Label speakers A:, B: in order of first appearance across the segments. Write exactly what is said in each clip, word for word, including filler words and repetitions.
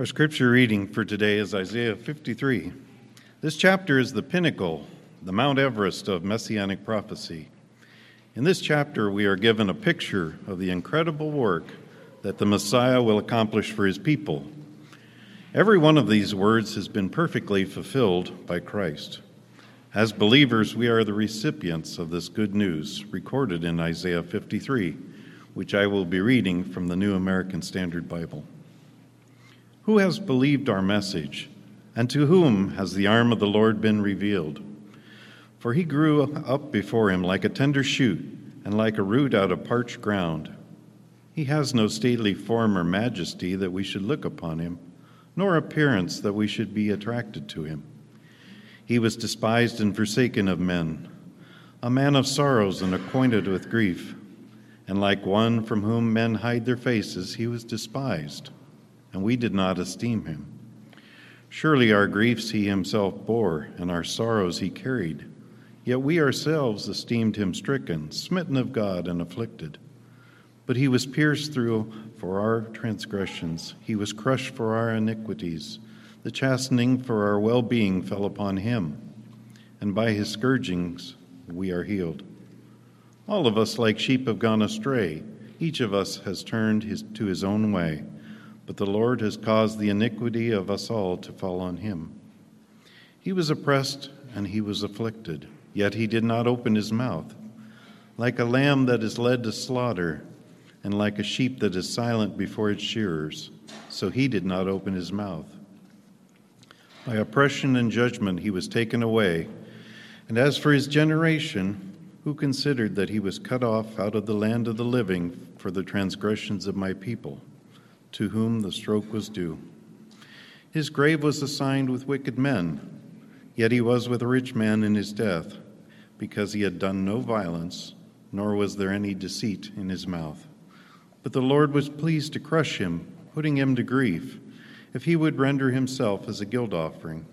A: Our scripture reading for today is Isaiah fifty-three. This chapter is the pinnacle, the Mount Everest of Messianic prophecy. In this chapter, we are given a picture of the incredible work that the Messiah will accomplish for his people. Every one of these words has been perfectly fulfilled by Christ. As believers, we are the recipients of this good news recorded in Isaiah fifty-three, which I will be reading from the New American Standard Bible. Who has believed our message, and to whom has the arm of the Lord been revealed? For he grew up before him like a tender shoot, and like a root out of parched ground. He has no stately form or majesty that we should look upon him, nor appearance that we should be attracted to him. He was despised and forsaken of men, a man of sorrows and acquainted with grief, and like one from whom men hide their faces, he was despised, and we did not esteem him. Surely our griefs he himself bore, and our sorrows he carried. Yet we ourselves esteemed him stricken, smitten of God, and afflicted. But he was pierced through for our transgressions. He was crushed for our iniquities. The chastening for our well-being fell upon him, and by his scourgings we are healed. All of us like sheep have gone astray. Each of us has turned his, to his own way. But the Lord has caused the iniquity of us all to fall on him. He was oppressed and he was afflicted, yet he did not open his mouth. Like a lamb that is led to slaughter, and like a sheep that is silent before its shearers, so he did not open his mouth. By oppression and judgment he was taken away. And as for his generation, who considered that he was cut off out of the land of the living for the transgressions of my people, to whom the stroke was due. His grave was assigned with wicked men, yet he was with a rich man in his death, because he had done no violence, nor was there any deceit in his mouth. But the Lord was pleased to crush him, putting him to grief, if he would render himself as a guilt offering.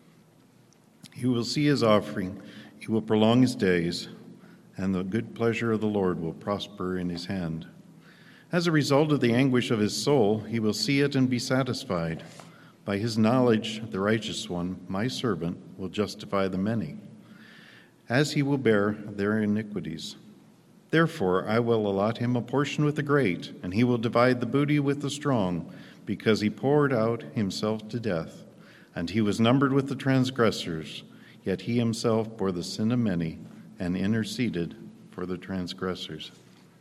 A: He will see his offering, he will prolong his days, and the good pleasure of the Lord will prosper in his hand. As a result of the anguish of his soul, he will see it and be satisfied. By his knowledge, the righteous one, my servant, will justify the many, as he will bear their iniquities. Therefore, I will allot him a portion with the great, and he will divide the booty with the strong, because he poured out himself to death, and he was numbered with the transgressors, yet he himself bore the sin of many and interceded for the transgressors.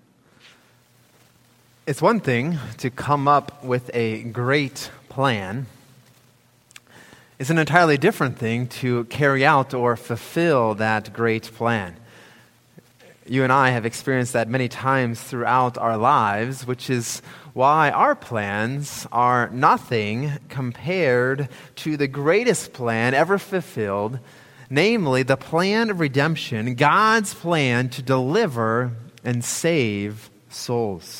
B: It's one thing to come up with a great plan. It's an entirely different thing to carry out or fulfill that great plan. You and I have experienced that many times throughout our lives, which is why our plans are nothing compared to the greatest plan ever fulfilled, namely the plan of redemption, God's plan to deliver and save souls.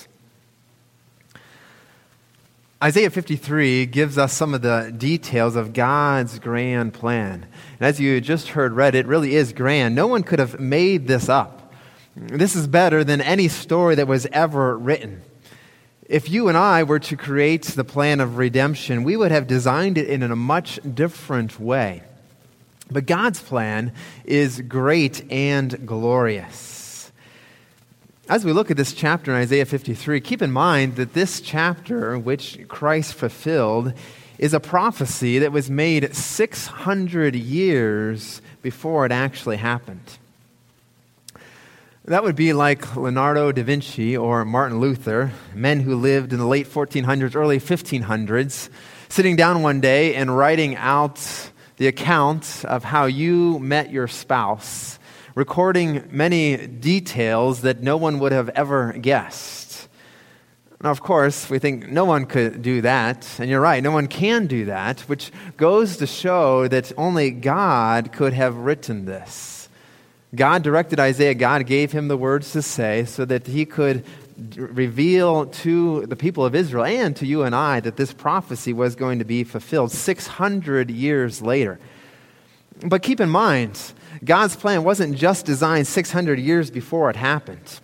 B: Isaiah fifty-three gives us some of the details of God's grand plan. And as you just heard read, it really is grand. No one could have made this up. This is better than any story that was ever written. If you and I were to create the plan of redemption, we would have designed it in a much different way. But God's plan is great and glorious. As we look at this chapter in Isaiah fifty-three, keep in mind that this chapter, which Christ fulfilled, is a prophecy that was made six hundred years before it actually happened. That would be like Leonardo da Vinci or Martin Luther, men who lived in the late fourteen hundreds, early fifteen hundreds, sitting down one day and writing out the account of how you met your spouse, recording many details that no one would have ever guessed. Now, of course, we think no one could do that, and you're right, no one can do that, which goes to show that only God could have written this. God directed Isaiah, God gave him the words to say so that he could reveal to the people of Israel and to you and I that this prophecy was going to be fulfilled six hundred years later. But keep in mind, God's plan wasn't just designed six hundred years before it happened.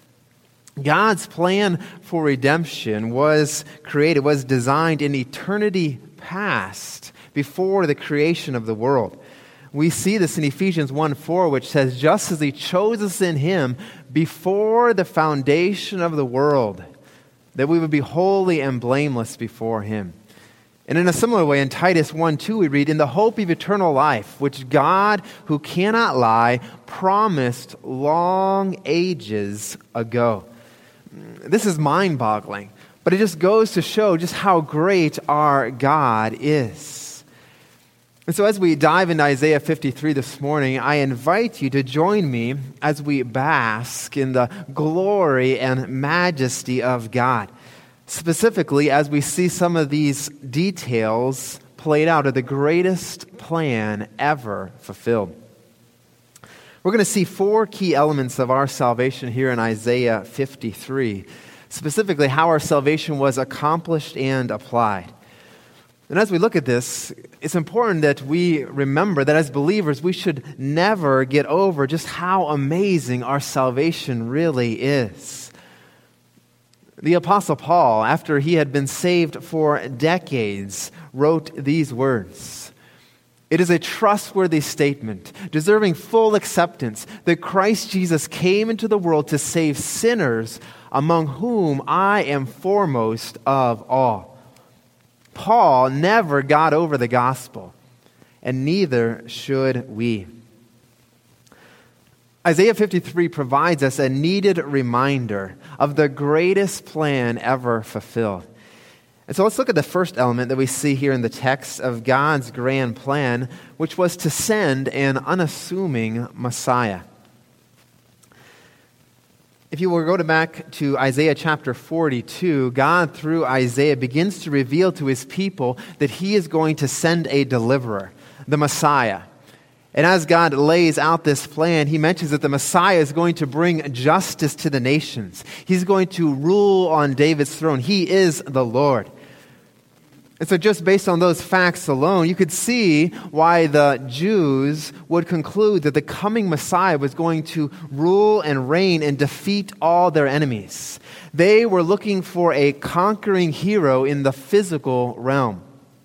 B: God's plan for redemption was created, was designed in eternity past. past, before the creation of the world. We see this in Ephesians one four, which says, just as he chose us in him before the foundation of the world, that we would be holy and blameless before him. And in a similar way, in Titus one two, we read, in the hope of eternal life, which God, who cannot lie, promised long ages ago. This is mind-boggling, but it just goes to show just how great our God is. And so as we dive into Isaiah fifty-three this morning, I invite you to join me as we bask in the glory and majesty of God. Specifically, as we see some of these details played out of the greatest plan ever fulfilled. We're going to see four key elements of our salvation here in Isaiah fifty-three. Specifically, how our salvation was accomplished and applied. And as we look at this, it's important that we remember that as believers, we should never get over just how amazing our salvation really is. The Apostle Paul, after he had been saved for decades, wrote these words. It is a trustworthy statement, deserving full acceptance, that Christ Jesus came into the world to save sinners, among whom I am foremost of all. Paul never got over the gospel, and neither should we. Isaiah fifty-three provides us a needed reminder of the greatest plan ever fulfilled. And so let's look at the first element that we see here in the text of God's grand plan, which was to send an unassuming Messiah. If you will go to back to Isaiah chapter forty-two, God, through Isaiah, begins to reveal to his people that he is going to send a deliverer, the Messiah. And as God lays out this plan, he mentions that the Messiah is going to bring justice to the nations. He's going to rule on David's throne. He is the Lord. And so just based on those facts alone, you could see why the Jews would conclude that the coming Messiah was going to rule and reign and defeat all their enemies. They were looking for a conquering hero in the physical realm.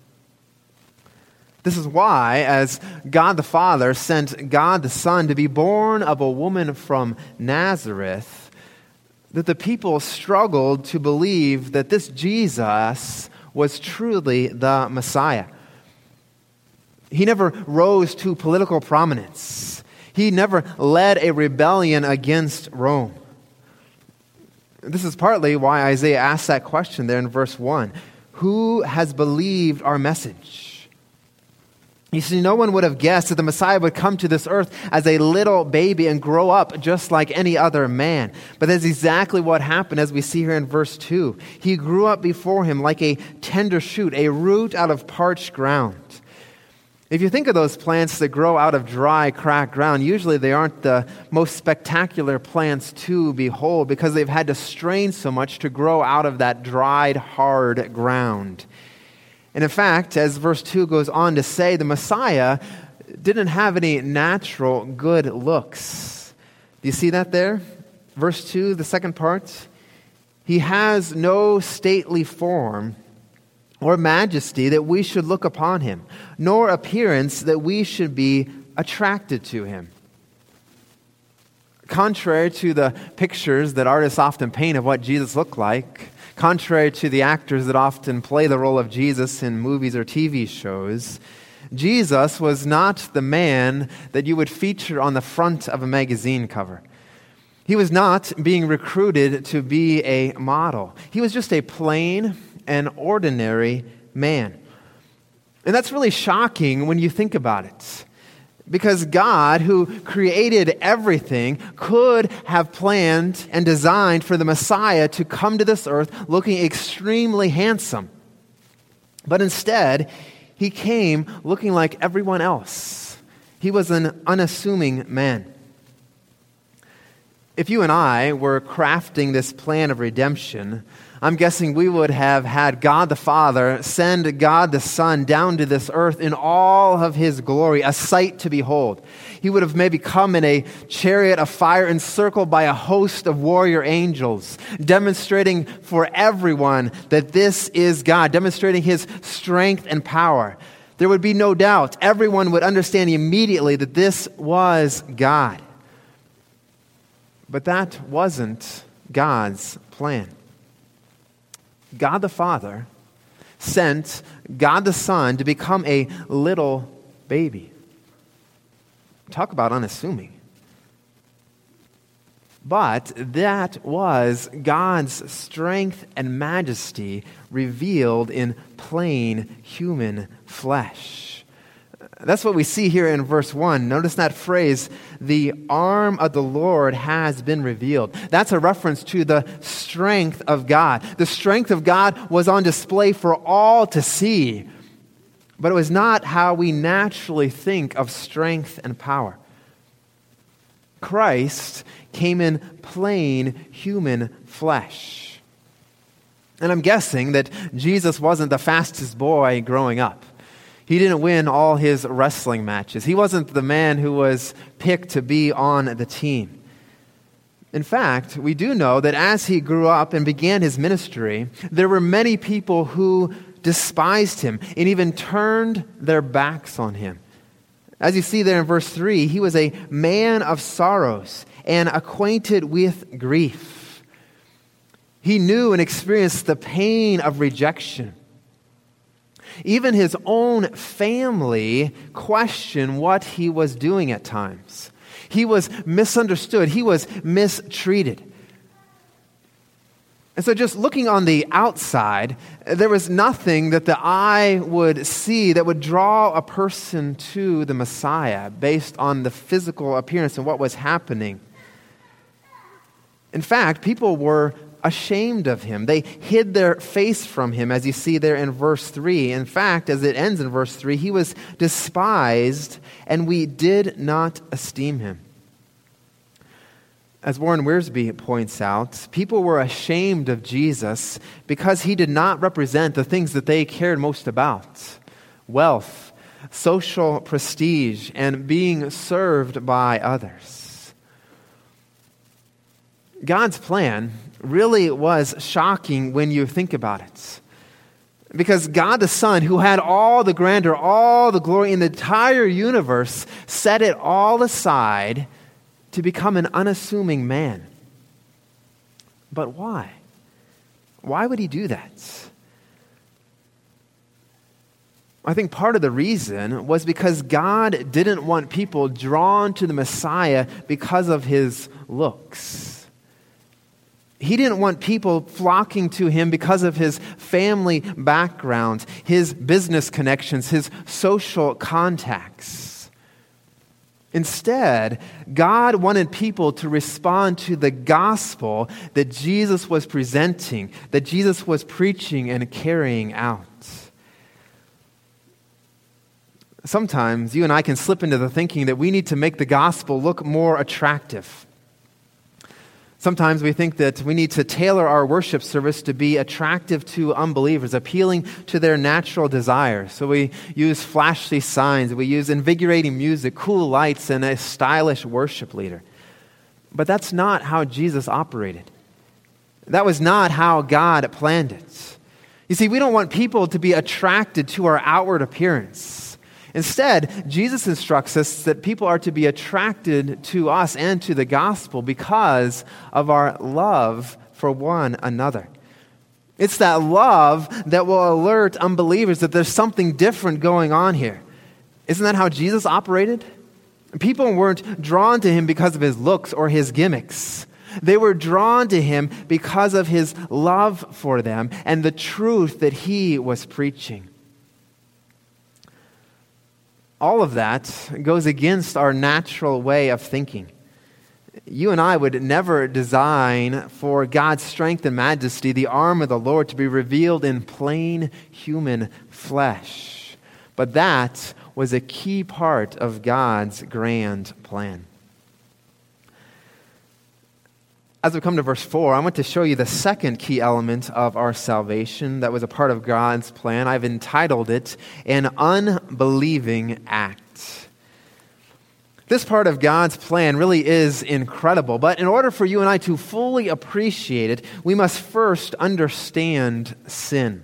B: This is why, as God the Father sent God the Son to be born of a woman from Nazareth, that the people struggled to believe that this Jesus was truly the Messiah. He never rose to political prominence. He never led a rebellion against Rome. This is partly why Isaiah asks that question there in verse one. Who has believed our message? You see, no one would have guessed that the Messiah would come to this earth as a little baby and grow up just like any other man. But that's exactly what happened, as we see here in verse two. He grew up before him like a tender shoot, a root out of parched ground. If you think of those plants that grow out of dry, cracked ground, usually they aren't the most spectacular plants to behold because they've had to strain so much to grow out of that dried, hard ground. And in fact, as verse two goes on to say, the Messiah didn't have any natural good looks. Do you see that there? Verse two, the second part. He has no stately form or majesty that we should look upon him, nor appearance that we should be attracted to him. Contrary to the pictures that artists often paint of what Jesus looked like, contrary to the actors that often play the role of Jesus in movies or T V shows, Jesus was not the man that you would feature on the front of a magazine cover. He was not being recruited to be a model. He was just a plain and ordinary man. And that's really shocking when you think about it. Because God, who created everything, could have planned and designed for the Messiah to come to this earth looking extremely handsome. But instead, he came looking like everyone else. He was an unassuming man. If you and I were crafting this plan of redemption, I'm guessing we would have had God the Father send God the Son down to this earth in all of his glory, a sight to behold. He would have maybe come in a chariot of fire encircled by a host of warrior angels, demonstrating for everyone that this is God, demonstrating his strength and power. There would be no doubt. Everyone would understand immediately that this was God. But that wasn't God's plan. God the Father sent God the Son to become a little baby. Talk about unassuming. But that was God's strength and majesty revealed in plain human flesh. That's what we see here in verse one. Notice that phrase, the arm of the Lord has been revealed. That's a reference to the strength of God. The strength of God was on display for all to see. But it was not how we naturally think of strength and power. Christ came in plain human flesh. And I'm guessing that Jesus wasn't the fastest boy growing up. He didn't win all his wrestling matches. He wasn't the man who was picked to be on the team. In fact, we do know that as he grew up and began his ministry, there were many people who despised him and even turned their backs on him. As you see there in verse three, he was a man of sorrows and acquainted with grief. He knew and experienced the pain of rejection. Even his own family questioned what he was doing at times. He was misunderstood. He was mistreated. And so just looking on the outside, there was nothing that the eye would see that would draw a person to the Messiah based on the physical appearance and what was happening. In fact, people were ashamed of him. They hid their face from him, as you see there in verse three. In fact, as it ends in verse three, he was despised, and we did not esteem him. As Warren Wiersbe points out, people were ashamed of Jesus because he did not represent the things that they cared most about: wealth, social prestige, and being served by others. God's plan really was shocking when you think about it. Because God the Son, who had all the grandeur, all the glory in the entire universe, set it all aside to become an unassuming man. But why? Why would he do that? I think part of the reason was because God didn't want people drawn to the Messiah because of his looks. He didn't want people flocking to him because of his family background, his business connections, his social contacts. Instead, God wanted people to respond to the gospel that Jesus was presenting, that Jesus was preaching and carrying out. Sometimes you and I can slip into the thinking that we need to make the gospel look more attractive. Sometimes we think that we need to tailor our worship service to be attractive to unbelievers, appealing to their natural desires. So we use flashy signs, we use invigorating music, cool lights, and a stylish worship leader. But that's not how Jesus operated. That was not how God planned it. You see, we don't want people to be attracted to our outward appearance. Instead, Jesus instructs us that people are to be attracted to us and to the gospel because of our love for one another. It's that love that will alert unbelievers that there's something different going on here. Isn't that how Jesus operated? People weren't drawn to him because of his looks or his gimmicks. They were drawn to him because of his love for them and the truth that he was preaching. All of that goes against our natural way of thinking. You and I would never design for God's strength and majesty, the arm of the Lord, to be revealed in plain human flesh. But that was a key part of God's grand plan. As we come to verse four, I want to show you the second key element of our salvation that was a part of God's plan. I've entitled it, An Unbelieving Act. This part of God's plan really is incredible, but in order for you and I to fully appreciate it, we must first understand sin.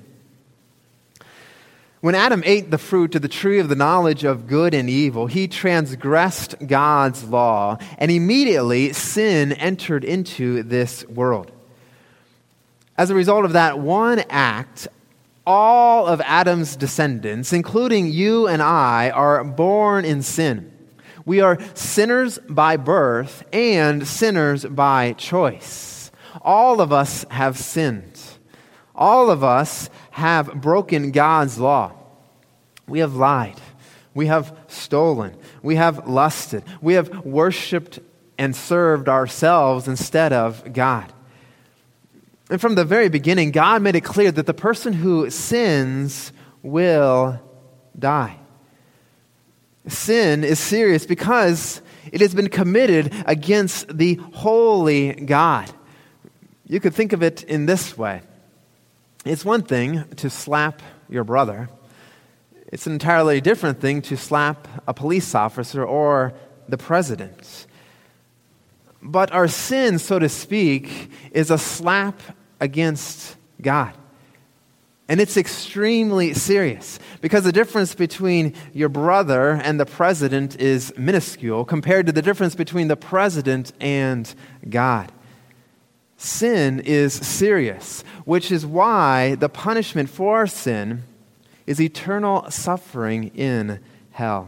B: When Adam ate the fruit of the tree of the knowledge of good and evil, he transgressed God's law, and immediately sin entered into this world. As a result of that one act, all of Adam's descendants, including you and I, are born in sin. We are sinners by birth and sinners by choice. All of us have sinned. All of us have broken God's law. We have lied. We have stolen. We have lusted. We have worshiped and served ourselves instead of God. And from the very beginning, God made it clear that the person who sins will die. Sin is serious because it has been committed against the holy God. You could think of it in this way. It's one thing to slap your brother. It's an entirely different thing to slap a police officer or the president. But our sin, so to speak, is a slap against God. And it's extremely serious because the difference between your brother and the president is minuscule compared to the difference between the president and God. Sin is serious, which is why the punishment for our sin is eternal suffering in hell.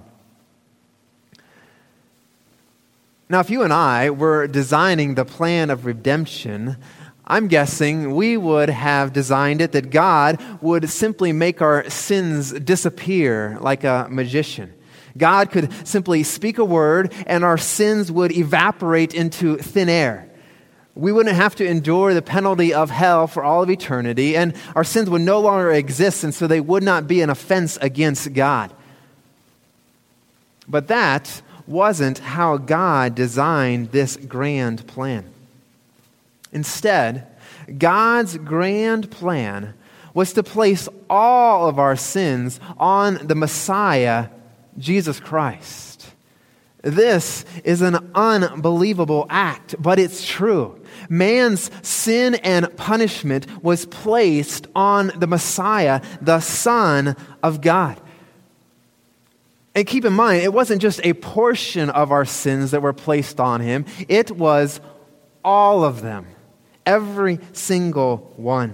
B: Now, if you and I were designing the plan of redemption, I'm guessing we would have designed it that God would simply make our sins disappear like a magician. God could simply speak a word and our sins would evaporate into thin air. We wouldn't have to endure the penalty of hell for all of eternity, and our sins would no longer exist, and so they would not be an offense against God. But that wasn't how God designed this grand plan. Instead, God's grand plan was to place all of our sins on the Messiah, Jesus Christ. This is an unbelievable act, but it's true. Man's sin and punishment was placed on the Messiah, the Son of God. And keep in mind, it wasn't just a portion of our sins that were placed on him. It was all of them. Every single one.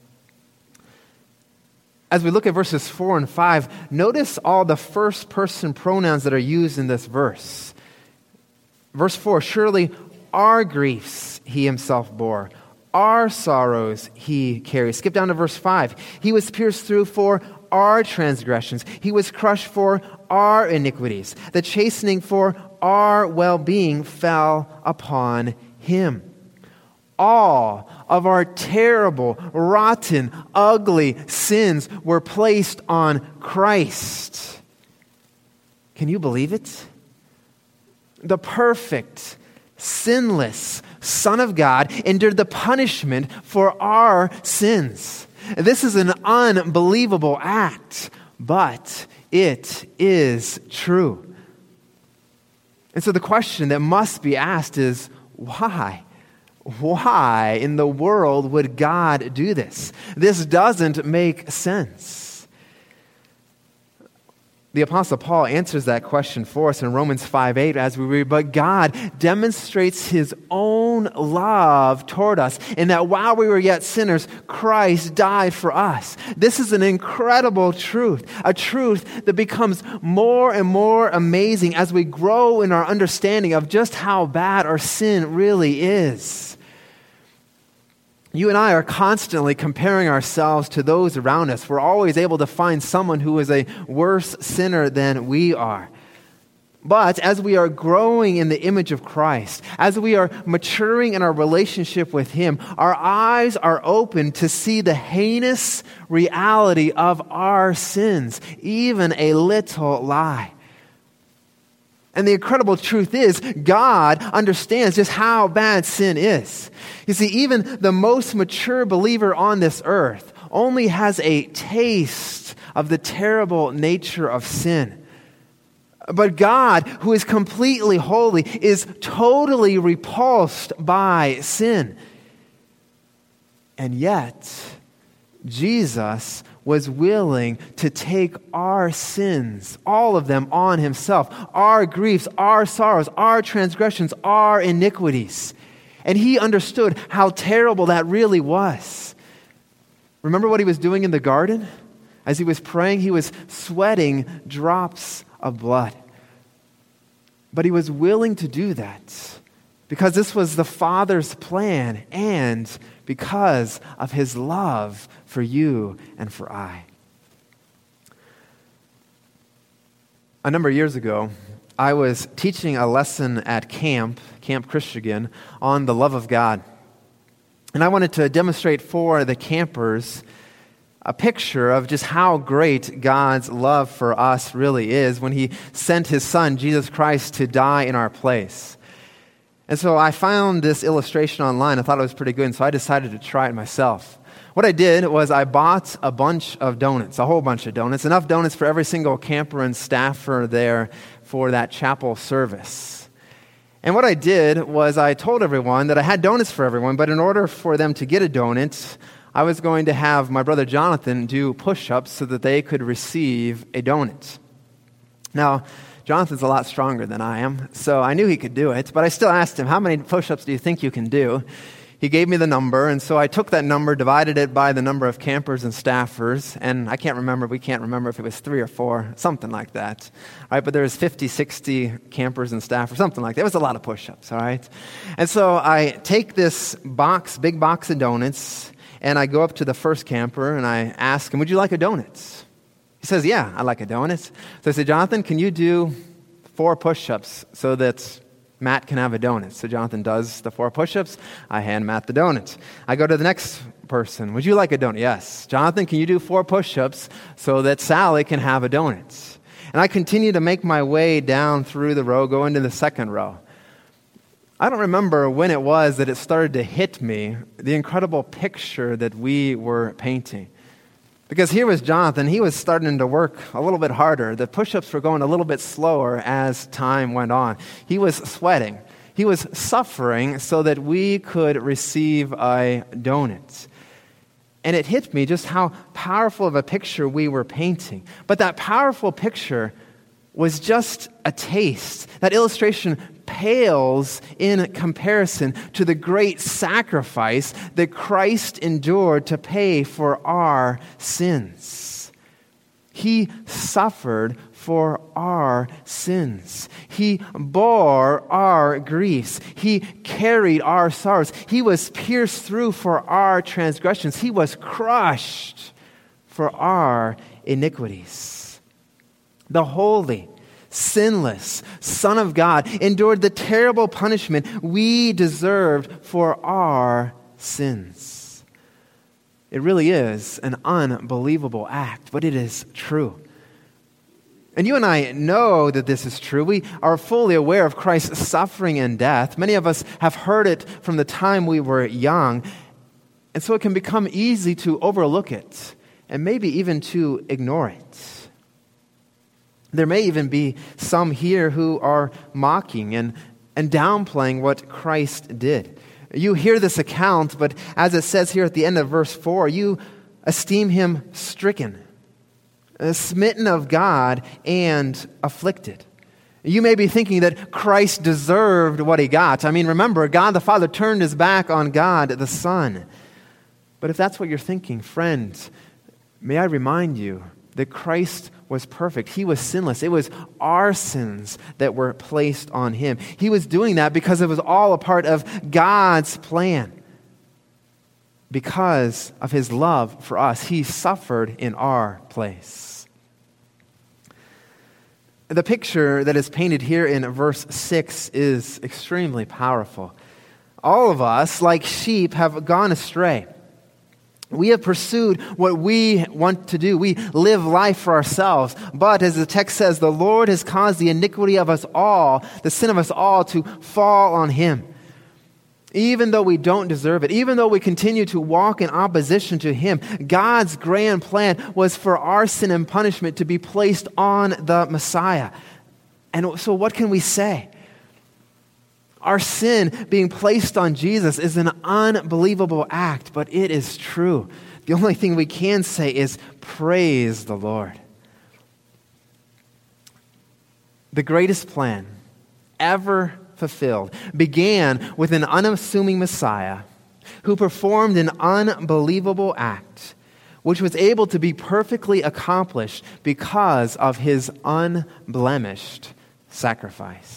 B: As we look at verses four and five, notice all the first person pronouns that are used in this verse. Verse four, surely our griefs he himself bore. Our sorrows he carried. Skip down to verse five. He was pierced through for our transgressions. He was crushed for our iniquities. The chastening for our well-being fell upon him. All of our terrible, rotten, ugly sins were placed on Christ. Can you believe it? The perfect, sinless Son of God endured the punishment for our sins. This is an unbelievable act, but it is true. And so the question that must be asked is, why? Why in the world would God do this? This doesn't make sense. The Apostle Paul answers that question for us in Romans five eight as we read, but God demonstrates his own love toward us in that while we were yet sinners, Christ died for us. This is an incredible truth, a truth that becomes more and more amazing as we grow in our understanding of just how bad our sin really is. You and I are constantly comparing ourselves to those around us. We're always able to find someone who is a worse sinner than we are. But as we are growing in the image of Christ, as we are maturing in our relationship with him, our eyes are open to see the heinous reality of our sins, even a little lie. And the incredible truth is, God understands just how bad sin is. You see, even the most mature believer on this earth only has a taste of the terrible nature of sin. But God, who is completely holy, is totally repulsed by sin. And yet, Jesus was willing to take our sins, all of them, on himself, our griefs, our sorrows, our transgressions, our iniquities. And he understood how terrible that really was. Remember what he was doing in the garden? As he was praying, he was sweating drops of blood. But he was willing to do that because this was the Father's plan and because of his love for you and for I. A number of years ago, I was teaching a lesson at camp, Camp Christian, on the love of God. And I wanted to demonstrate for the campers a picture of just how great God's love for us really is when he sent his Son, Jesus Christ, to die in our place. And so I found this illustration online. I thought it was pretty good, and so I decided to try it myself. What I did was I bought a bunch of donuts, a whole bunch of donuts, enough donuts for every single camper and staffer there for that chapel service. And what I did was I told everyone that I had donuts for everyone, but in order for them to get a donut, I was going to have my brother Jonathan do push-ups so that they could receive a donut. Now, Jonathan's a lot stronger than I am, so I knew he could do it, but I still asked him, how many push-ups do you think you can do? He gave me the number, and so I took that number, divided it by the number of campers and staffers, and I can't remember, we can't remember if it was three or four, something like that. All right, but there was fifty, sixty campers and staffers, something like that. It was a lot of push-ups, all right? And so I take this box, big box of donuts, and I go up to the first camper, and I ask him, would you like a donut? He says, yeah, I like a donut. So I said, Jonathan, can you do four push-ups so that Matt can have a donut? So Jonathan does the four push-ups. I hand Matt the donut. I go to the next person. Would you like a donut? Yes. Jonathan, can you do four push-ups so that Sally can have a donut? And I continue to make my way down through the row, go into the second row. I don't remember when it was that it started to hit me, the incredible picture that we were painting. Because here was Jonathan, he was starting to work a little bit harder. The push-ups were going a little bit slower as time went on. He was sweating. He was suffering so that we could receive a donut. And it hit me just how powerful of a picture we were painting. But that powerful picture was just a taste. That illustration pales in comparison to the great sacrifice that Christ endured to pay for our sins. He suffered for our sins. He bore our griefs. He carried our sorrows. He was pierced through for our transgressions. He was crushed for our iniquities. The holy, sinless Son of God endured the terrible punishment we deserved for our sins. It really is an unbelievable act, but it is true. And you and I know that this is true. We are fully aware of Christ's suffering and death. Many of us have heard it from the time we were young, and so it can become easy to overlook it and maybe even to ignore it. There may even be some here who are mocking and, and downplaying what Christ did. You hear this account, but as it says here at the end of verse four, you esteem him stricken, smitten of God, and afflicted. You may be thinking that Christ deserved what he got. I mean, remember, God the Father turned his back on God the Son. But if that's what you're thinking, friend, may I remind you that Christ was perfect. He was sinless. It was our sins that were placed on him. He was doing that because it was all a part of God's plan. Because of his love for us, he suffered in our place. The picture that is painted here in verse six is extremely powerful. All of us, like sheep, have gone astray. We have pursued what we want to do. We live life for ourselves. But as the text says, the Lord has caused the iniquity of us all, the sin of us all, to fall on him. Even though we don't deserve it, even though we continue to walk in opposition to him, God's grand plan was for our sin and punishment to be placed on the Messiah. And so what can we say? Our sin being placed on Jesus is an unbelievable act, but it is true. The only thing we can say is praise the Lord. The greatest plan ever fulfilled began with an unassuming Messiah who performed an unbelievable act, which was able to be perfectly accomplished because of his unblemished sacrifice.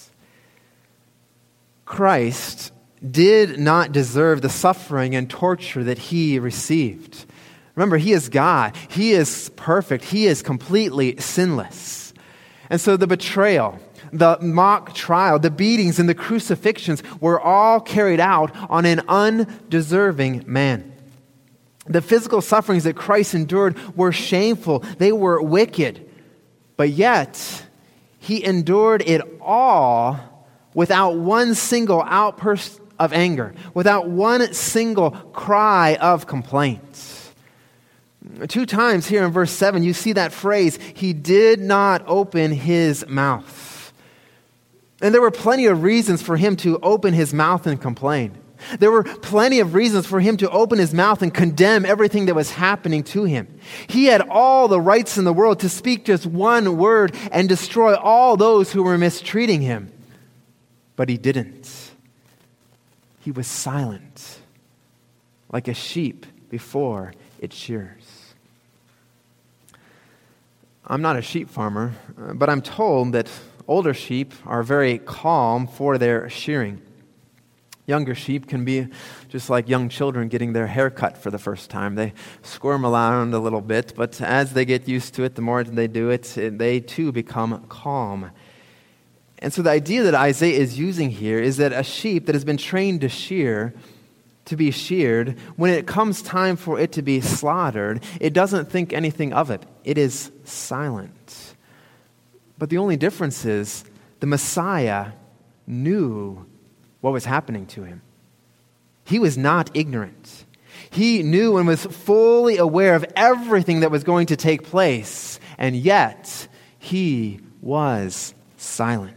B: Christ did not deserve the suffering and torture that he received. Remember, he is God. He is perfect. He is completely sinless. And so the betrayal, the mock trial, the beatings, and the crucifixions were all carried out on an undeserving man. The physical sufferings that Christ endured were shameful. They were wicked. But yet, he endured it all without one single outburst of anger, without one single cry of complaint. Two times here in verse seven, you see that phrase, he did not open his mouth. And there were plenty of reasons for him to open his mouth and complain. There were plenty of reasons for him to open his mouth and condemn everything that was happening to him. He had all the rights in the world to speak just one word and destroy all those who were mistreating him. But he didn't. He was silent, like a sheep before its shears. I'm not a sheep farmer, but I'm told that older sheep are very calm for their shearing. Younger sheep can be just like young children getting their hair cut for the first time. They squirm around a little bit, but as they get used to it, the more they do it, they too become calm. And so the idea that Isaiah is using here is that a sheep that has been trained to shear, to be sheared, when it comes time for it to be slaughtered, it doesn't think anything of it. It is silent. But the only difference is the Messiah knew what was happening to him. He was not ignorant. He knew and was fully aware of everything that was going to take place, and yet he was silent.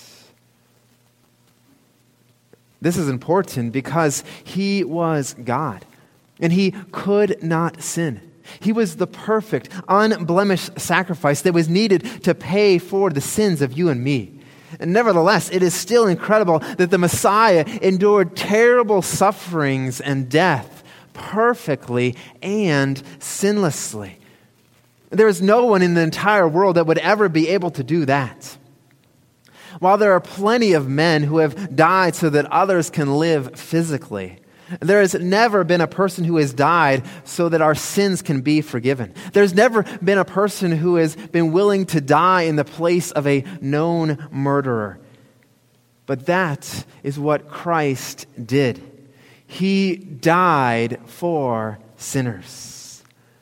B: This is important because he was God, and he could not sin. He was the perfect, unblemished sacrifice that was needed to pay for the sins of you and me. And nevertheless, it is still incredible that the Messiah endured terrible sufferings and death perfectly and sinlessly. There is no one in the entire world that would ever be able to do that. While there are plenty of men who have died so that others can live physically, there has never been a person who has died so that our sins can be forgiven. There's never been a person who has been willing to die in the place of a known murderer. But that is what Christ did. He died for sinners.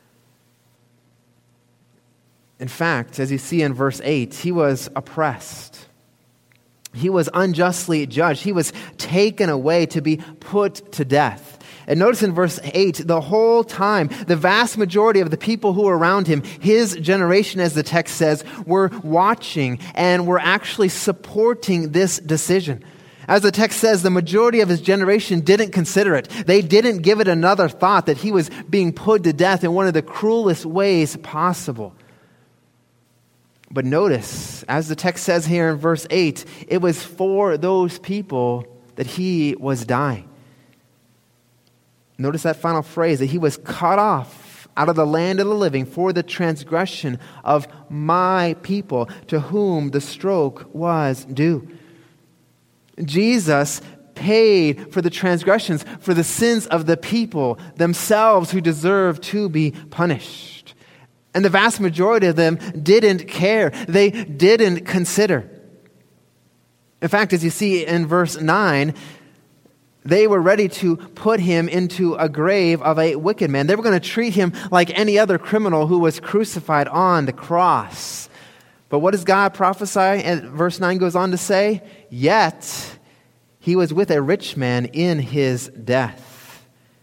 B: In fact, as you see in verse eight, he was oppressed. He was unjustly judged. He was taken away to be put to death. And notice in verse eight, the whole time, the vast majority of the people who were around him, his generation, as the text says, were watching and were actually supporting this decision. As the text says, the majority of his generation didn't consider it. They didn't give it another thought that he was being put to death in one of the cruelest ways possible. But notice, as the text says here in verse eight, it was for those people that he was dying. Notice that final phrase, that he was cut off out of the land of the living for the transgression of my people, to whom the stroke was due. Jesus paid for the transgressions, for the sins of the people themselves who deserve to be punished. And the vast majority of them didn't care. They didn't consider. In fact, as you see in verse nine, They were ready to put him into a grave of a wicked man. They were going to treat him like any other criminal who was crucified on the cross. But what does God prophesy? And verse nine goes on to say, yet he was with a rich man in his death.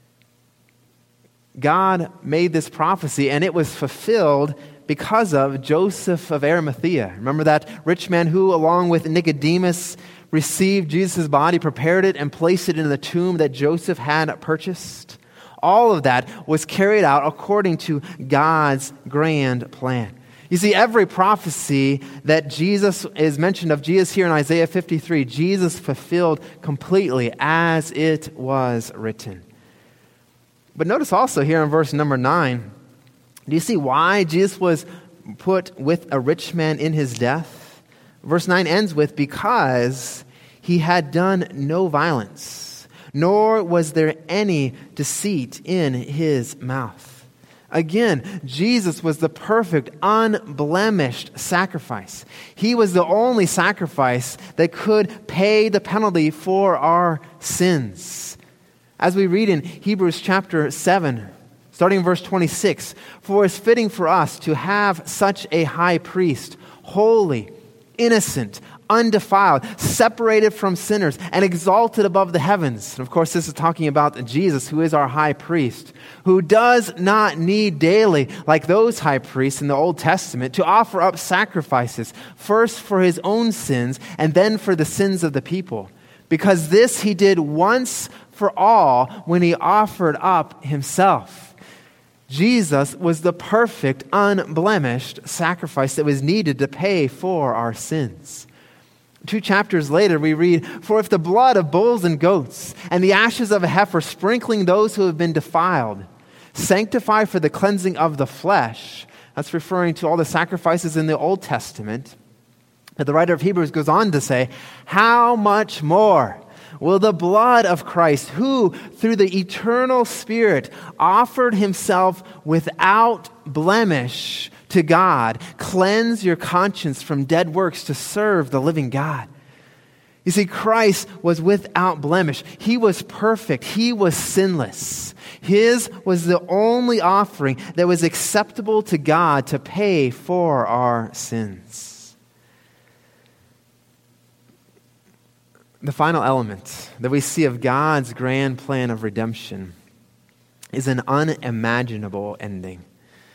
B: God made this prophecy, and it was fulfilled because of Joseph of Arimathea. Remember that rich man who, along with Nicodemus, received Jesus' body, prepared it, and placed it in the tomb that Joseph had purchased? All of that was carried out according to God's grand plan. You see, every prophecy that Jesus is mentioned of Jesus here in Isaiah fifty-three, Jesus fulfilled completely as it was written. But notice also here in verse number nine, do you see why Jesus was put with a rich man in his death? Verse nine ends with, because he had done no violence, nor was there any deceit in his mouth. Again, Jesus was the perfect, unblemished sacrifice. He was the only sacrifice that could pay the penalty for our sins. As we read in Hebrews chapter seven, starting in verse twenty-six, for it is fitting for us to have such a high priest, holy, innocent, undefiled, separated from sinners, and exalted above the heavens. And of course, this is talking about Jesus, who is our high priest, who does not need daily, like those high priests in the Old Testament, to offer up sacrifices, first for his own sins, and then for the sins of the people. Because this he did once for all when he offered up himself. Jesus was the perfect, unblemished sacrifice that was needed to pay for our sins. Two chapters later, we read, for if the blood of bulls and goats and the ashes of a heifer sprinkling those who have been defiled sanctify for the cleansing of the flesh, that's referring to all the sacrifices in the Old Testament. But the writer of Hebrews goes on to say, how much more will the blood of Christ, who through the eternal Spirit offered himself without blemish to God, cleanse your conscience from dead works to serve the living God? You see, Christ was without blemish. He was perfect. He was sinless. His was the only offering that was acceptable to God to pay for our sins. The final element that we see of God's grand plan of redemption is an unimaginable ending.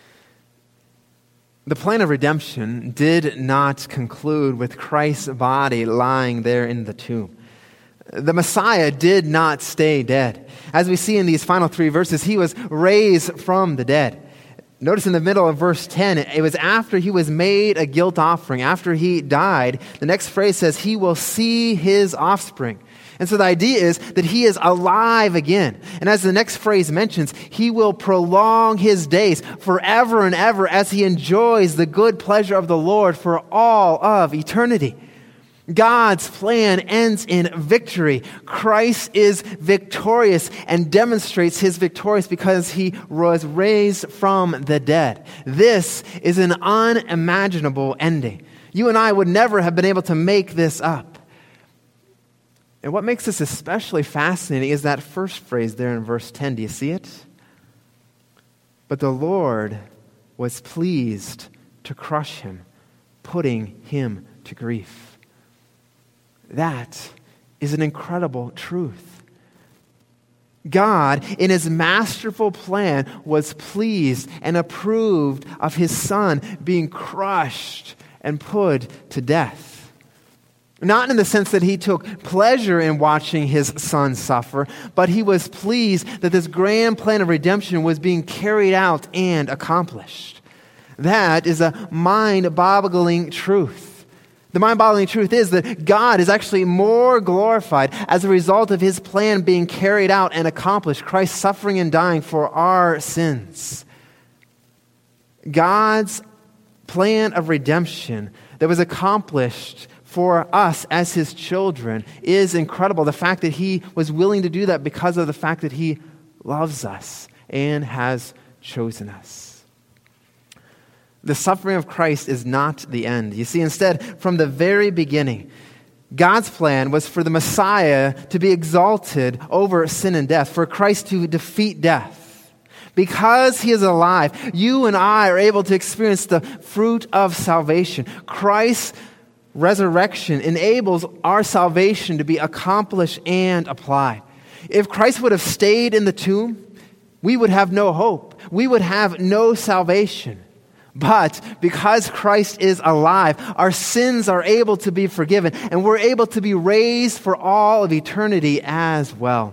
B: The plan of redemption did not conclude with Christ's body lying there in the tomb. The Messiah did not stay dead. As we see in these final three verses, he was raised from the dead. Notice in the middle of verse ten, it was after he was made a guilt offering, after he died. The next phrase says, he will see his offspring. And so the idea is that he is alive again. And as the next phrase mentions, he will prolong his days forever and ever as he enjoys the good pleasure of the Lord for all of eternity. God's plan ends in victory. Christ is victorious and demonstrates his victorious because he was raised from the dead. This is an unimaginable ending. You and I would never have been able to make this up. And what makes this especially fascinating is that first phrase there in verse ten. Do you see it? But the Lord was pleased to crush him, putting him to grief. That is an incredible truth. God, in his masterful plan, was pleased and approved of his Son being crushed and put to death. Not in the sense that he took pleasure in watching his Son suffer, but he was pleased that this grand plan of redemption was being carried out and accomplished. That is a mind-boggling truth. The mind-boggling truth is that God is actually more glorified as a result of his plan being carried out and accomplished, Christ suffering and dying for our sins. God's plan of redemption that was accomplished for us as his children is incredible. The fact that he was willing to do that because of the fact that he loves us and has chosen us. The suffering of Christ is not the end. You see, instead, from the very beginning, God's plan was for the Messiah to be exalted over sin and death, for Christ to defeat death. Because he is alive, you and I are able to experience the fruit of salvation. Christ's resurrection enables our salvation to be accomplished and applied. If Christ would have stayed in the tomb, we would have no hope. We would have no salvation. But because Christ is alive, our sins are able to be forgiven, and we're able to be raised for all of eternity as well.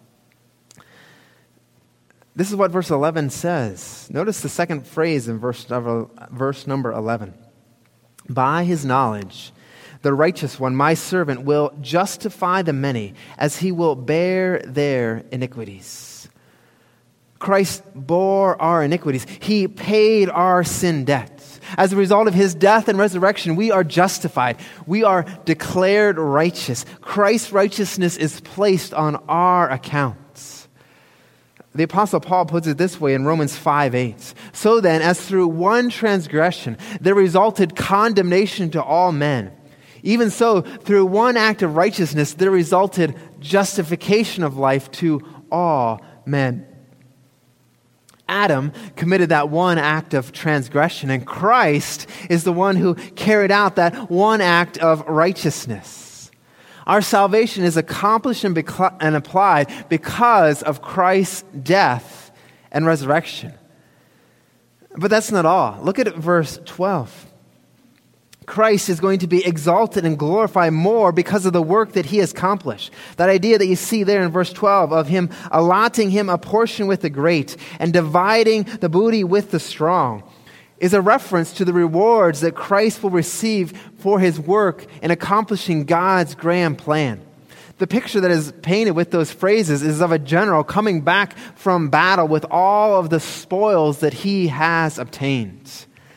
B: This is what verse eleven says. Notice the second phrase in verse number, verse number eleven. By his knowledge, the righteous one, my servant, will justify the many, as he will bear their iniquities. Christ bore our iniquities. He paid our sin debt. As a result of his death and resurrection, we are justified. We are declared righteous. Christ's righteousness is placed on our accounts. The Apostle Paul puts it this way in Romans five eight. So then, as through one transgression there resulted condemnation to all men, even so, through one act of righteousness there resulted justification of life to all men. Adam committed that one act of transgression, and Christ is the one who carried out that one act of righteousness. Our salvation is accomplished and, beca- and applied because of Christ's death and resurrection. But that's not all. Look at verse twelve. Christ is going to be exalted and glorified more because of the work that he has accomplished. That idea that you see there in verse twelve of him allotting him a portion with the great and dividing the booty with the strong is a reference to the rewards that Christ will receive for his work in accomplishing God's grand plan. The picture that is painted with those phrases is of a general coming back from battle with all of the spoils that he has obtained.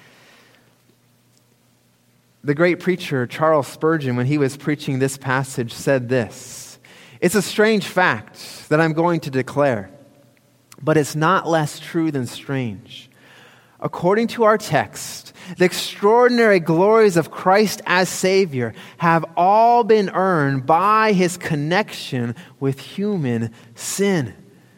B: The great preacher Charles Spurgeon, when he was preaching this passage, said this: "It's a strange fact that I'm going to declare, but it's not less true than strange. According to our text, the extraordinary glories of Christ as Savior have all been earned by his connection with human sin.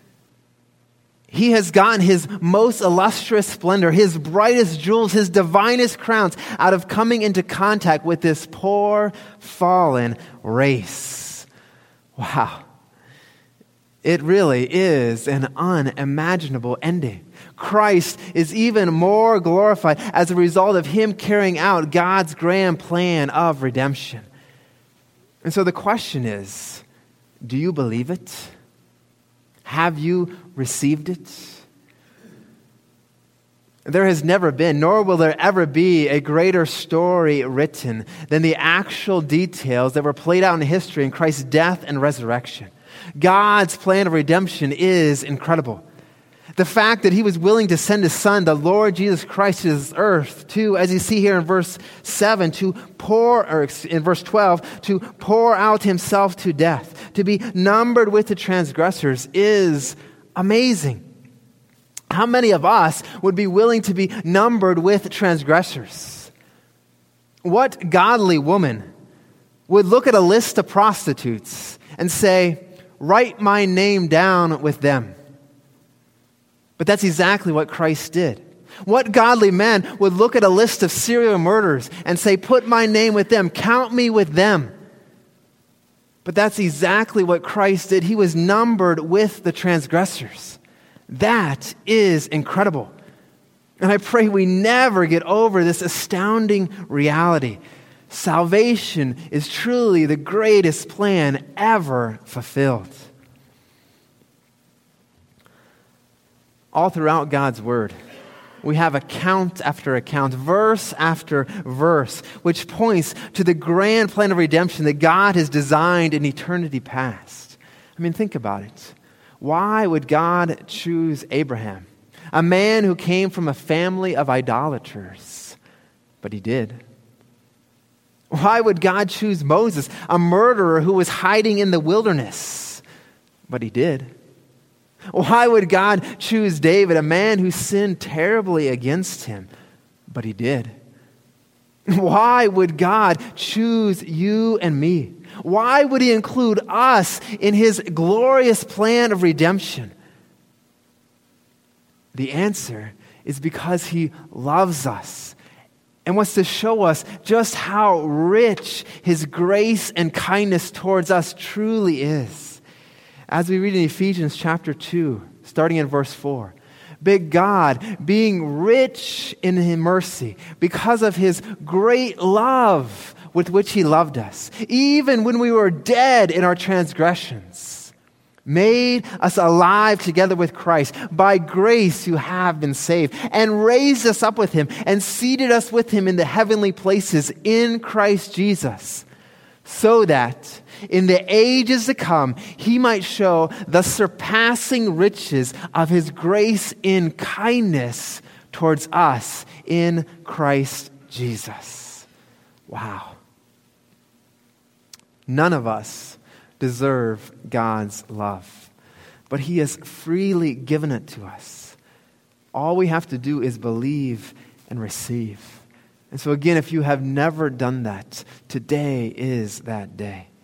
B: He has gotten his most illustrious splendor, his brightest jewels, his divinest crowns out of coming into contact with this poor, fallen race." Wow. It really is an unimaginable ending. Christ is even more glorified as a result of him carrying out God's grand plan of redemption. And so the question is, do you believe it? Have you received it? There has never been, nor will there ever be, a greater story written than the actual details that were played out in history in Christ's death and resurrection. God's plan of redemption is incredible. The fact that he was willing to send his son, the Lord Jesus Christ, to this earth to, as you see here in verse seven, to pour, or in verse twelve, to pour out himself to death, to be numbered with the transgressors, is amazing. How many of us would be willing to be numbered with transgressors? What godly woman would look at a list of prostitutes and say, "Write my name down with them"? But that's exactly what Christ did. What godly man would look at a list of serial murderers and say, "Put my name with them, count me with them"? But that's exactly what Christ did. He was numbered with the transgressors. That is incredible. And I pray we never get over this astounding reality. Salvation is truly the greatest plan ever fulfilled. All throughout God's Word, we have account after account, verse after verse, which points to the grand plan of redemption that God has designed in eternity past. I mean, think about it. Why would God choose Abraham, a man who came from a family of idolaters? But he did. Why would God choose Moses, a murderer who was hiding in the wilderness? But he did. Why would God choose David, a man who sinned terribly against him? But he did. Why would God choose you and me? Why would he include us in his glorious plan of redemption? The answer is because he loves us and wants to show us just how rich his grace and kindness towards us truly is. As we read in Ephesians chapter two, starting in verse four, but God, being rich in his mercy, because of his great love with which he loved us, even when we were dead in our transgressions, made us alive together with Christ. By grace you have been saved, and raised us up with him, and seated us with him in the heavenly places in Christ Jesus, so that in the ages to come he might show the surpassing riches of his grace in kindness towards us in Christ Jesus. Wow. None of us deserve God's love, but he has freely given it to us. All we have to do is believe and receive. And so again, if you have never done that, today is that day.